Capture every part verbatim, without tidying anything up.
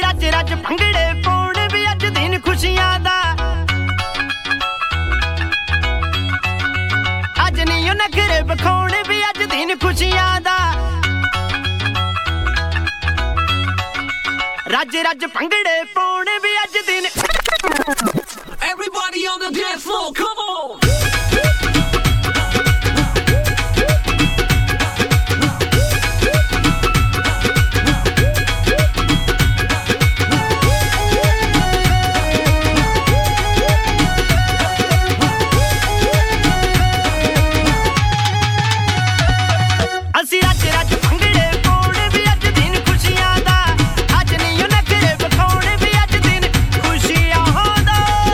रज रज भंगड़े पाउणे भी अज दिन खुशियां दा अज नहीं नखरे बखाउणे भी अज दिन खुशियां दा रज रज भंगड़े पाउणे भी अज दिन Everybody on the dance floor, come on! ਅਸੀਂ ਰੱਜ ਰੱਜ ਭੰਗੜੇ ਪਾਉਣੇ ਵੀ ਅੱਜ ਦਿਨ ਖੁਸ਼ੀਆਂ ਦਾ ਅੱਜ ਨਹੀਂ ਨਖਰੇ ਵਿਖਾਉਣੇ ਵੀ ਅੱਜ ਦਿਨ ਖੁਸ਼ੀਆਂ ਦਾ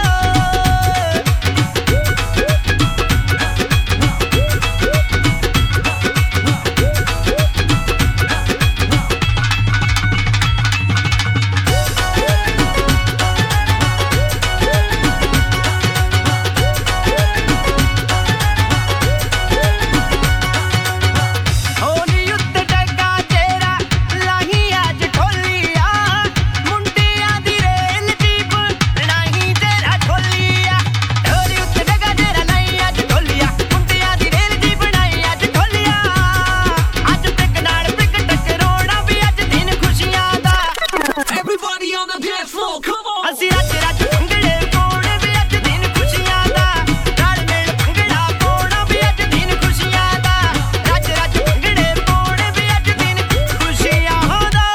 ਅਸੀਂ ਰੱਜ ਰੱਜ ਭੰਗੜੇ ਪਾਉਣੇ ਵੀ ਅੱਜ ਦਿਨ ਖੁਸ਼ੀਆਂ ਦਾ ਰਲ ਮਿਲ ਭੰਗੜਾ ਪਾਉਣਾ ਵੀ ਅੱਜ ਦਿਨ ਖੁਸ਼ੀਆਂ ਦਾ ਰੱਜ ਰੱਜ ਭੰਗੜੇ ਪਾਉਣੇ ਵੀ ਅੱਜ ਦਿਨ ਖੁਸ਼ੀਆਂ ਦਾ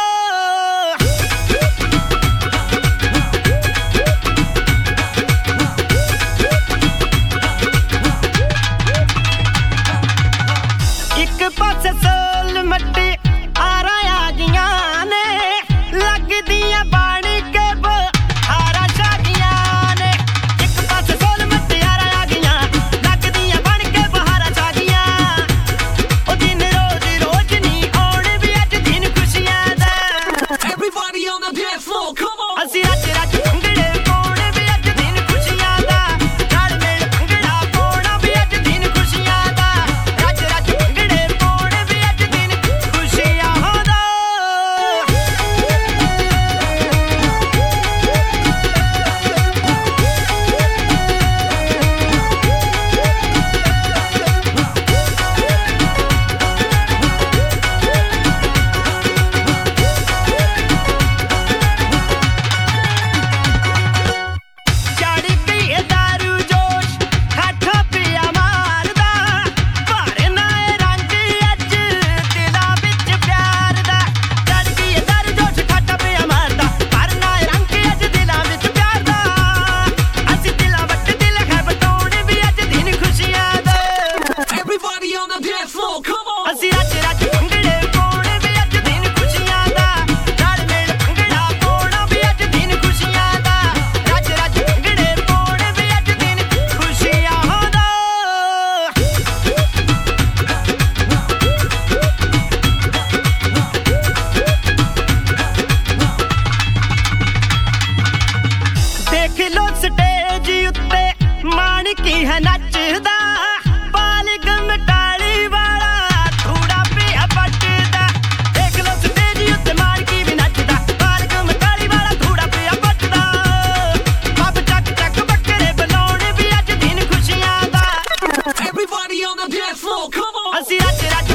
ਇੱਕ ਪਾਸੇ ਸੋਲ ਮੱਟੀ ਆਰਾ ਆ ਗਈਆਂ ਨੇ ਲੱਗਦੀਆਂ ਅਸੀਂ ਰੱਜ ਰੱਜ ਭੰਗੜੇ ਪਾਉਣੇ ਵੀ ਅੱਜ ਦਿਨ ਖੁਸ਼ੀਆਂ ਦਾ ਰਲ ਮਿਲ ਭੰਗੜਾ ਪਾਉਣਾ ਵੀ ਅੱਜ ਦਿਨ ਖੁਸ਼ੀਆਂ ਦਾ ਰੱਜ ਰੱਜ ਭੰਗੜੇ ਪਾਉਣੇ ਵੀ ਅੱਜ ਦਿਨ ਖੁਸ਼ੀਆਂ ਦਾ ਅਸੀਂ ਰੱਜ ਰੱਜ ਭੰਗੜੇ ਪਾਉਣੇ ਵੀ ਅੱਜ ਦਿਨ ਖੁਸ਼ੀਆਂ ਦਾ ਰਲ ਮਿਲ ਭੰਗੜਾ ਪਾਉਣਾ ਵੀ ਅੱਜ ਦਿਨ ਖੁਸ਼ੀਆਂ ਦਾ ਰੱਜ ਰੱਜ ਭੰਗੜੇ ਪਾਉਣੇ ਵੀ ਅੱਜ ਦਿਨ ਖੁਸ਼ੀਆਂ ਦਾ ਦੇਖ ਲੋ ਸਟੇਜ ਉੱਤੇ ਮਾਣਕੀ ਹੈ ਨੱਚਦਾ ਬਾਲਗਮ ਟਾਲੀ ਵਾਲਾ ਥੋੜਾ ਪਿਆ ਪੱਟਦਾ ਦੇਖ ਲੋ ਸਟੇਜ ਉੱਤੇ ਮਾਣਕੀ ਵੀ ਨੱਚਦਾ ਬਾਲਗਮ ਟਾਲੀ ਵਾਲਾ ਥੋੜਾ ਪਿਆ ਪੱਟਦਾ ਪੱਬ ਚੱਕ ਚੱਕ ਬੱਕਰੇ ਬੁਲਾਉਣੇ ਵੀ ਅੱਜ ਦਿਨ ਖੁਸ਼ੀਆਂ ਦਾ Everybody on the dance floor, come on! ਅਸੀਂ ਰੱਜ ਰੱਜ